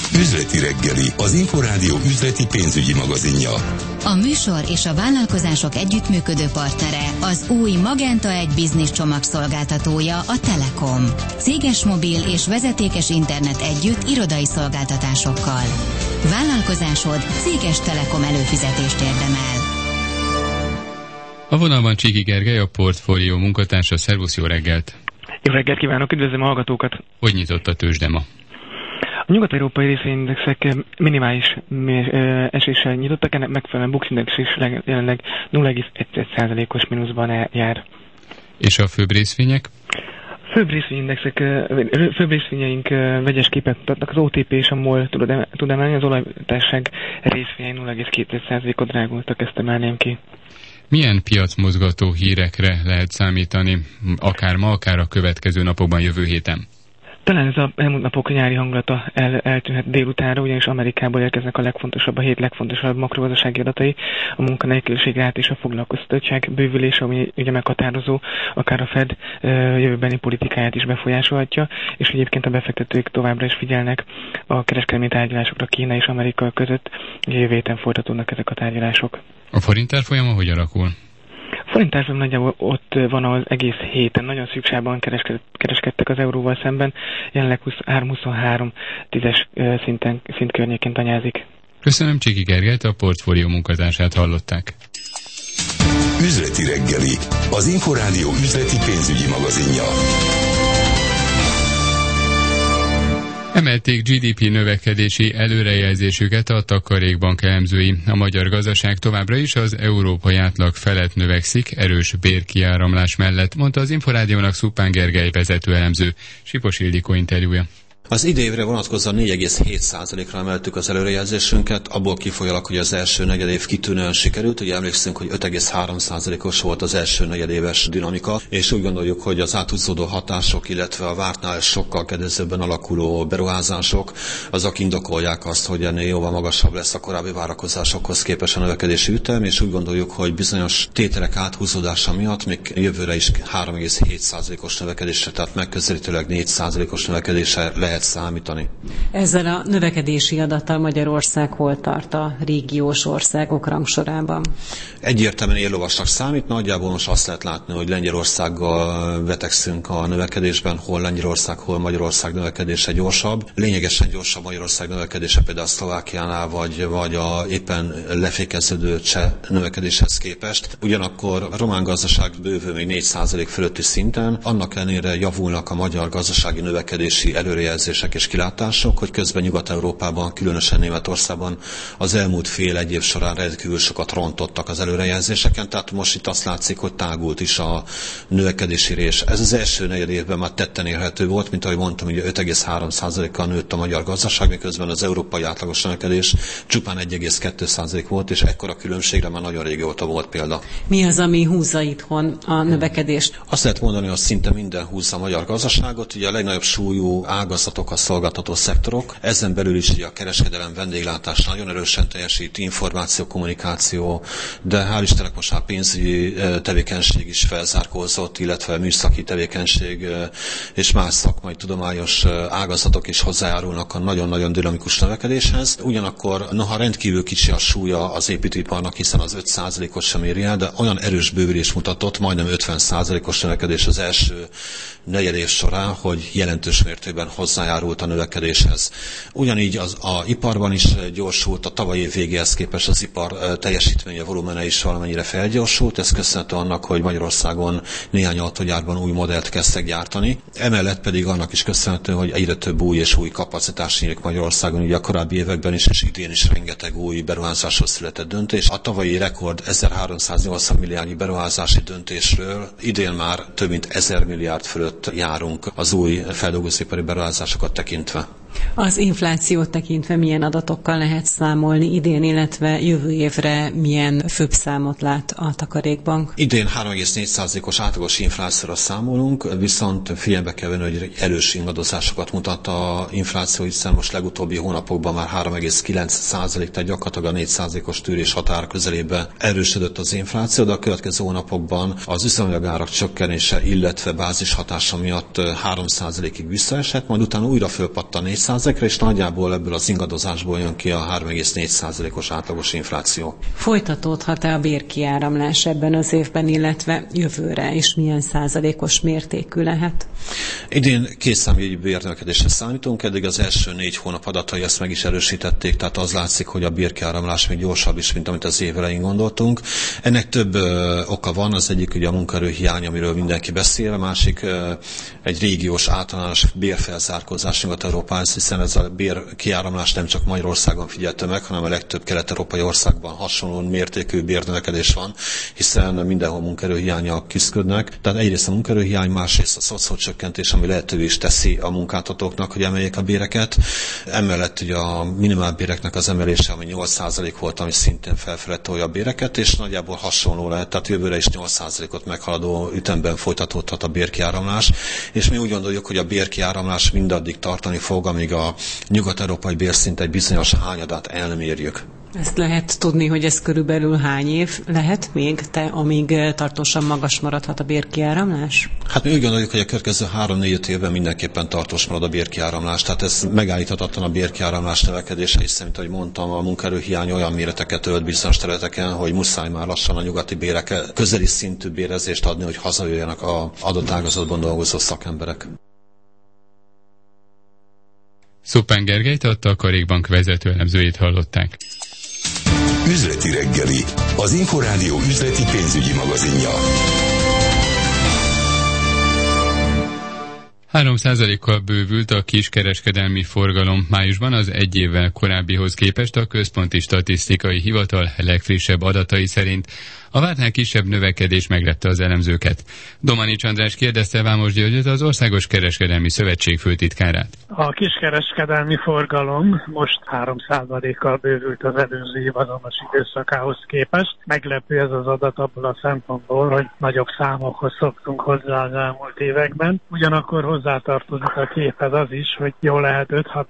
Üzleti reggeli, az Inforádió üzleti pénzügyi magazinja. A műsor és a vállalkozások együttműködő partnere az új Magenta 1 Business csomagszolgáltatója, a Telekom. Céges mobil és vezetékes internet együtt irodai szolgáltatásokkal. Vállalkozásod céges Telekom előfizetést érdemel. A vonalban Csíki Gergely, a Portfólió munkatársa. Szervusz, jó reggelt! Jó reggelt kívánok, üdvözlöm a hallgatókat! Hogy nyitott a tőzsde ma? A nyugat-európai részvényindexek minimális eséssel nyitottak, ennek megfelelően Bux Index is jelenleg 0,1%-os mínuszban jár. És a főbb részvények? Főbb részvényeink vegyes képet mutatnak, az OTP és a MOL tud emelni, az olajtársaság részvényei 0,2%-ot drágultak, ezt emelném ki. Milyen piacmozgató hírekre lehet számítani, akár ma, akár a következő napokban, jövő héten? Talán ez a elmúlt napok nyári hangulata eltűnhet délutánra, ugyanis Amerikából érkeznek a hét legfontosabb makrogazdasági adatai, a munkanélküliség ráta és a foglalkoztatottság bővülése, ami ugye meghatározó, akár a Fed jövőbeni politikáját is befolyásolhatja, és egyébként a befektetők továbbra is figyelnek a kereskedelmi tárgyalásokra Kína és Amerika között, jövő héten folytatódnak ezek a tárgyalások. A forint árfolyama hogy alakul? A forint árfolyam nagyjából ott van az egész héten, nagyon szűksávban kereskedtek az euróval szemben, jelenleg 3,23 szint környékén tanyázik. Köszönöm, Csíki Gergelyt, a Portfólió munkatársát hallották. Üzleti reggeli, az Inforádió üzleti pénzügyi magazinja. Emelték GDP növekedési előrejelzésüket a Takarékbank elemzői. A magyar gazdaság továbbra is az európai átlag felett növekszik, erős bérkiáramlás mellett, mondta az Inforádiónak Szupán Gergely vezető elemző. Sipos Ildikó interjúja. Az idévre vonatkozóan 4,7%-ra emeltük az előrejelzésünket, abból kifolyólag, hogy az első negyedév kitűnően sikerült. Ugye emlékszünk, hogy 5,3%-os volt az első negyedéves dinamika, és úgy gondoljuk, hogy az áthúzódó hatások, illetve a vártnál sokkal kedvezőbben alakuló beruházások, azok indokolják azt, hogy ennél jóval magasabb lesz a korábbi várakozásokhoz képest a növekedési ütem, és úgy gondoljuk, hogy bizonyos tételek áthúzódása miatt még jövőre is 3,7%-os növekedésre, tehát megközelítőleg 4%-os növekedésre lehet számítani. Ezzel a növekedési adattal Magyarország hol tart a régiós országok rangsorában? Egyértelműen éllovasnak számít, nagyjából most azt lehet látni, hogy Lengyelországgal vetekszünk a növekedésben, hol Lengyelország, hol Magyarország növekedése gyorsabb. Lényegesen gyorsabb Magyarország növekedése például a Szlovákiánál, vagy a éppen lefékeződő cseh növekedéshez képest. Ugyanakkor a román gazdaság bővül még 4% fölötti szinten, annak ellenére javulnak a magyar gazdasági növekedési előrejelzések és kilátások, hogy közben Nyugat-Európában, különösen Németországban az elmúlt fél-egy év során rendkívül sokat rontottak az előrejelzéseken, tehát most itt azt látszik, hogy tágult is a növekedési rés. Ez az első negyed évben már tetten érhető volt, mint ahogy mondtam, ugye 5,3%-kal nőtt a magyar gazdaság, miközben az európai átlagos növekedés csupán 1,2% volt, és ekkora különbségre már nagyon régóta volt példa. Mi az, ami húzza itthon a növekedést? Azt lehet mondani, hogy szinte minden húzza a magyar gazdaságot, ugye a legnagyobb súlyú ágazatok a szolgáltató szektorok. Ezen belül is ugye a kereskedelem, vendéglátás nagyon erősen teljesít, információ, kommunikáció, de hál' Istennek most már pénzügyi tevékenység is felzárkózott, illetve műszaki tevékenység és más szakmai tudományos ágazatok is hozzájárulnak a nagyon-nagyon dinamikus növekedéshez. Ugyanakkor, noha rendkívül kicsi a súlya az építőiparnak, hiszen az 5%-ot sem éri el, de olyan erős bővülés mutatott, majdnem 50%-os növekedés az első negyedév során, hogy jelentős mértékben hozzájárult a növekedéshez. Ugyanígy az iparban is gyorsult, a tavalyi év végéhez képest az ipar teljesítménye, volumene is valamennyire felgyorsult, ez köszönhető annak, hogy Magyarországon néhány autógyárban új modellt kezdtek gyártani. Emellett pedig annak is köszönhető, hogy egyre több új és új kapacitás nyílik Magyarországon, ugye a korábbi években is, és idén is rengeteg új beruházásról született döntés. A tavalyi rekord 1380 milliárdnyi beruházási döntésről idén már több mint 1000 milliárd fölött járunk az új feldolgozóipari beruházásokat tekintve. Az inflációt tekintve milyen adatokkal lehet számolni idén, illetve jövő évre milyen főbb számot lát a Takarékbank? Idén 3,4%-os átlagos inflációra számolunk, viszont figyelembe kell venni, hogy erős ingadozásokat mutat a infláció, hiszen most legutóbbi hónapokban már 3,9%, tehát gyakorlatilag a 4%-os tűrés határ közelébe erősödött az infláció, de a következő hónapokban az üzemanyagárak csökkenése, illetve bázis hatása miatt 3%-ig visszaesett, majd utána újra fölpattan 4%-ra, és nagyjából ebből az ingadozásból jön ki a 3,4%-os átlagos infláció. Folytatódhat-e a bérkiáramlás ebben az évben, illetve jövőre, és milyen százalékos mértékű lehet? Idén kétszámjegyű bérnövekedésre számítunk, eddig az első 4 hónap adatai ezt meg is erősítették, tehát az látszik, hogy a bérkiáramlás még gyorsabb is, mint amit az év elején gondoltunk. Ennek több oka van, az egyik ugye a munkaerőhiány, amiről mindenki beszél, a másik egy régiós általános bérfelzárkózás Nyugat-Európában, hiszen ez a bérkiáramlás nem csak Magyarországon figyelhető meg, hanem a legtöbb kelet-európai országban hasonló mértékű bérnövekedés van, hiszen mindenhol munkaerőhiánnyal küzdködnek. Tehát egyrészt a munkaerőhiány, másrészt a szociálcsökkentés, ami lehetővé is teszi a munkáltatóknak, hogy emeljék a béreket. Emellett ugye a minimálbéreknek az emelése, ami 8% volt, ami szintén felfelé tolja a béreket, és nagyjából hasonló lehet, tehát jövőre is 8%-ot meghaladó ütemben folytatódhat a bérkiáramlás, és mi úgy gondoljuk, hogy a bérkiáramlás mindaddig tartani fog, amíg a nyugat-európai bérszint egy bizonyos hányadát elmérjük. Ezt lehet tudni, hogy ez körülbelül hány év lehet még, amíg tartósan magas maradhat a bérkiáramlás? Hát mi úgy gondoljuk, hogy a következő 3-4 évben mindenképpen tartós marad a bérkiáramlás, tehát ez megállíthatatlan a bérkiáramlás növekedése, hiszen, mint ahogy mondtam, a munkaerőhiány olyan méreteket ölt bizonyos területeken, hogy muszáj már lassan a nyugati bérek közeli szintű bérezést adni, hogy hazajöjjenek az adott ágazatban dolgozó szakemberek. Szupán Gergelyt, a Takarékbank vezető elemzőjét hallották. Üzleti reggeli, az Inforádió üzleti pénzügyi magazinja. 3%-kal bővült a kiskereskedelmi forgalom májusban az egy évvel korábbihoz képest a Központi Statisztikai Hivatal legfrissebb adatai szerint. A vártnál kisebb növekedés meglepte az elemzőket. Domanics András kérdezte Vámos Györgyöt, az Országos Kereskedelmi Szövetség főtitkárát. A kiskereskedelmi forgalom most 3%-kal bővült az előző év azonos időszakához képest. Meglepő ez az adat abból a szempontból, hogy nagyobb számokhoz szoktunk hozzá az elmúlt években. Ugyanakkor hozzátartozik a képhez az is, hogy jól lehet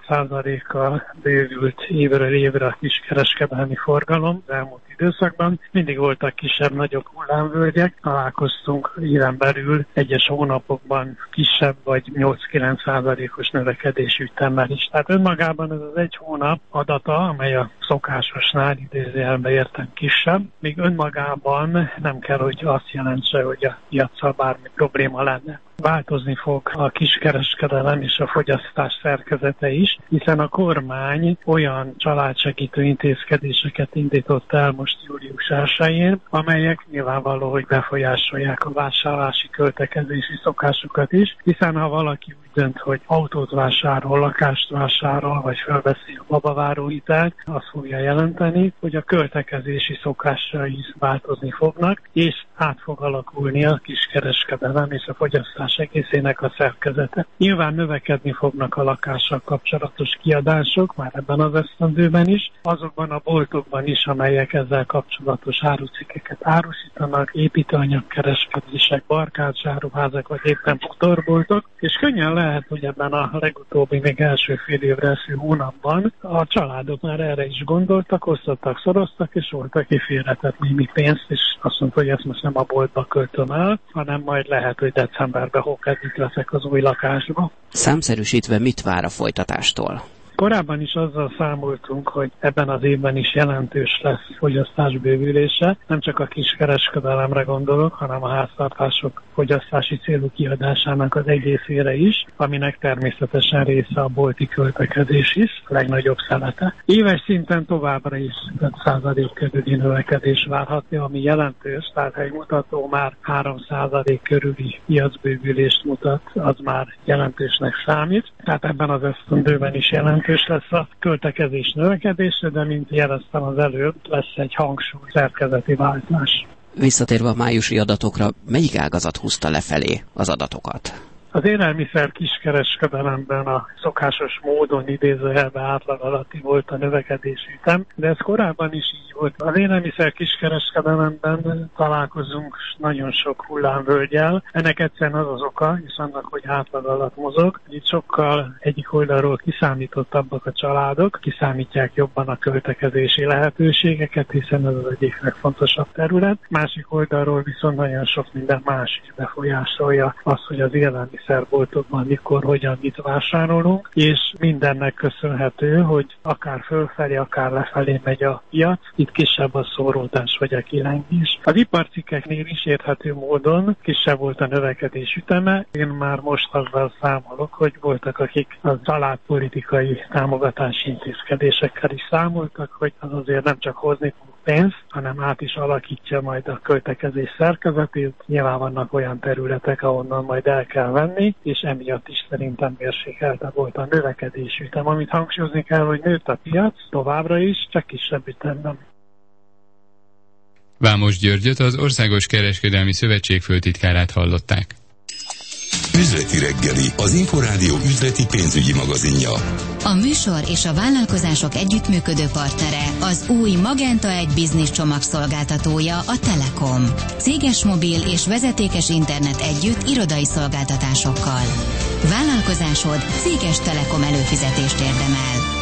5-6%-kal bővült évről évre a kiskereskedelmi forgalom az elmúlt időszakban. Mindig voltak kisebb-nagyobb hullámvölgyek, találkoztunk éven belül egyes hónapokban kisebb vagy 8-9%-os növekedésű ütemmel is. Tehát önmagában ez az egy hónap adata, amely a szokásosnál idézőjelben értem kisebb, még önmagában nem kell, hogy azt jelentse, hogy a piaccal bármi probléma lenne. Változni fog a kiskereskedelem és a fogyasztás szerkezete is, hiszen a kormány olyan családsegítő intézkedéseket indított el most július 1-én, amelyek nyilvánvaló, hogy befolyásolják a vásárlási költekezési szokásokat is, hiszen ha valaki úgy dönt, hogy autót vásárol, lakást vásárol, vagy felveszi a babaváró hitelt, azt fogja jelenteni, hogy a költekezési szokásai is változni fognak, és át fog alakulni a kiskereskedelem és a fogyasztás egészének a szerkezete. Nyilván növekedni fognak a lakással kapcsolatos kiadások, már ebben az esztendőben is, azokban a boltokban is, amelyek ezzel kapcsolatos árucikkeket árusítanak, építőanyagkereskedések, barkácsáruházak, vagy éppen motorboltok, és könnyen lehet, hogy ebben a legutóbbi, még első fél évre első hónapban a családok már erre is gondoltak, osztottak, szoroztak, és voltak ki félretett némi pénzt, és azt mondta, hogy ezt most nem a boltba költöm el, hanem majd lehet, hogy decemberben hókedvit veszek az új lakásba. Számszerűsítve mit vár a folytatástól? Korábban is azzal számoltunk, hogy ebben az évben is jelentős lesz fogyasztás bővülése. Nem csak a kiskereskedelemre gondolok, hanem a háztartások fogyasztási célú kiadásának az egészére is, aminek természetesen része a bolti költekezés is, a legnagyobb szelete. Éves szinten továbbra is 5% körüli növekedés várható, ami jelentős, tehát egy mutató már 3% körüli piacbővülést mutat, az már jelentősnek számít. Tehát ebben az esztendőben is jelentős lesz a költekezés növekedése, de mint jeleztem az előbb, lesz egy hangsúly szerkezeti váltás. Visszatérve a májusi adatokra, melyik ágazat húzta lefelé az adatokat? Az élelmiszer kiskereskedelemben a szokásos módon idézőjelben átlag alatti volt a növekedési ütem, de ez korábban is így volt. Az élelmiszer kiskereskedelemben találkozunk nagyon sok hullámvölgyel. Ennek egyszerűen az az oka, és annak, hogy átlag alatt mozog. Itt sokkal egyik oldalról kiszámítottabbak a családok, kiszámítják jobban a költekezési lehetőségeket, hiszen ez az egyik legfontosabb terület. Másik oldalról viszont nagyon sok minden más is befolyásolja azt, hogy az élelmiszer élelmiszerboltokban mikor, hogyan, mit vásárolunk, és mindennek köszönhető, hogy akár fölfelé, akár lefelé megy a piac, itt kisebb a szóródás vagy a kilengés. Az iparcikkeknél is érthető módon kisebb volt a növekedés üteme. Én már most azzal számolok, hogy voltak, akik a családpolitikai támogatási intézkedésekkel is számoltak, hogy az azért nem csak hozni fog pénzt, hanem át is alakítja majd a költekezés szerkezetét. Nyilván vannak olyan területek, ahonnan majd el kell venni, és emiatt is szerintem mérsékeltebb volt a növekedés ütem. Amit hangsúlyozni kell, hogy nőtt a piac továbbra is, csak kisebb ütemben. Vámos Györgyöt, az Országos Kereskedelmi Szövetség főtitkárát hallották. Üzleti reggeli, az Inforádió üzleti pénzügyi magazinja. A műsor és a vállalkozások együttműködő partnere az új Magenta 1 Business csomagszolgáltatója, a Telekom. Céges mobil és vezetékes internet együtt irodai szolgáltatásokkal. Vállalkozásod céges Telekom előfizetést érdemel.